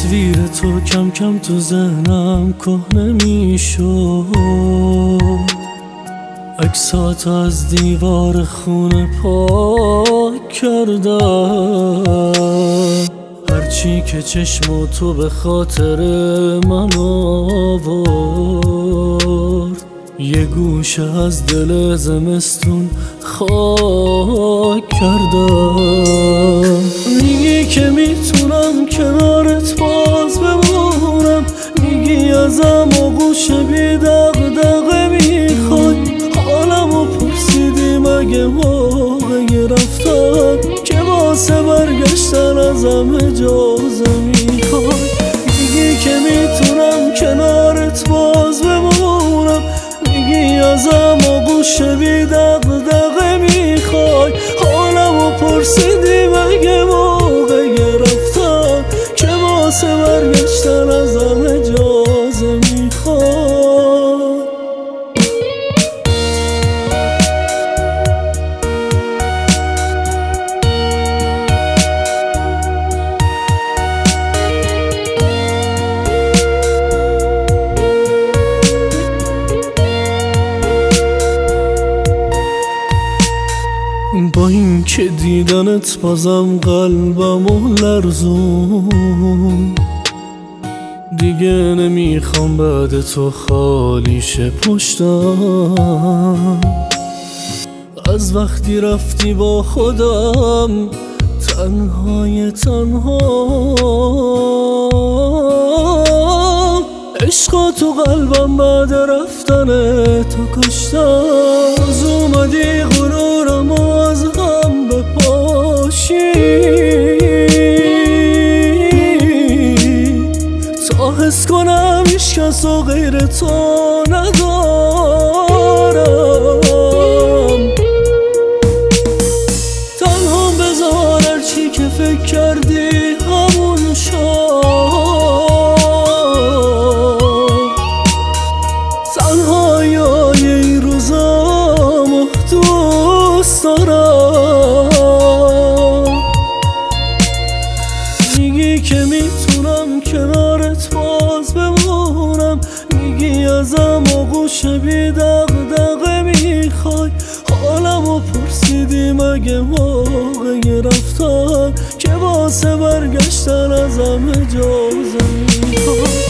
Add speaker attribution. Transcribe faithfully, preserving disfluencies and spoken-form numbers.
Speaker 1: تصویر تو کم کم تو ذهنم کهنه میشد، عکسات از دیوار خونه پاک کردم. هرچی که چشم و تو به خاطر من آورد، یه گوشه از دل زمستون خاک کردم. میگی که میتونم کنارت باز بمونم، میگی ازم آغوش بی دغدغه میخوای. حالمو پرسیدی مگه موقع رفتن که واسه برگشتن ازم اجازه میخوای. میگی که میتونم کنارت باز بمونم، میگی ازم آغوش بی دغدغه میخوای. حالمو پرسیدی مگه موقع رفتن که واسه برگشتن ازم اجازه میخوای. با این که دیدنت بازم قلبمو لرزون، دیگه نمیخوام بعد تو خالی شه پشتم. از وقتی رفتی با خودم تنهای تنها، عشقا تو قلبم بعد رفتن تو کشتم. از اومدی غرورم و از هم بپاشی، تا حس کنم هیچ کس و غیر تو ندارم. تنها بذار هرچی که فکر کردی همون شد. تنهایی این روزامو دوست دارم. میگی که میتونم کنارت باز بمونم، میگی ازم آغوش بی دغدغه میخوای. حالمو پرسیدی مگه موقع رفتن که واسه برگشتن ازم اجازه میخوای.